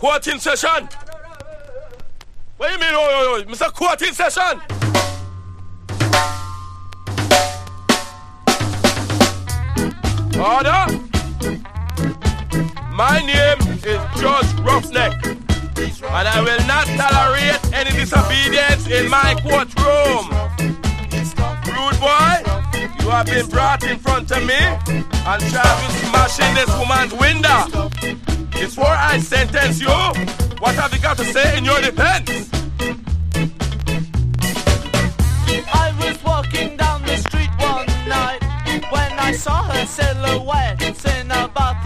Courting session. What do you mean, oh, Mr. Courting session? Order. My name is Judge Roughneck, and I will not tolerate any disobedience in my courtroom. Rude boy, you have been brought in front of me and charged with smashing this woman's window. Before I sentence you, what have you got to say in your defense? I was walking down the street one night when I saw her silhouette in a bottle